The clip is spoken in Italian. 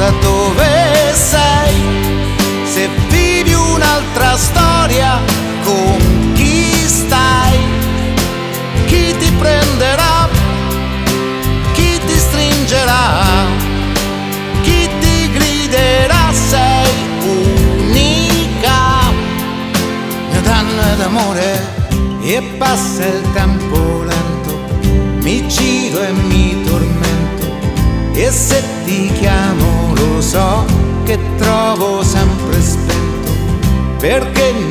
ora dove sei? Se vivi un'altra storia, con chi stai? Chi ti prenderà? Chi ti stringerà? Chi ti griderà? Sei unica. Mio danno è d'amore e passa il tempo lento, mi giro e mi tormento, e se ti chiamo lo so che trovo sempre spento, perché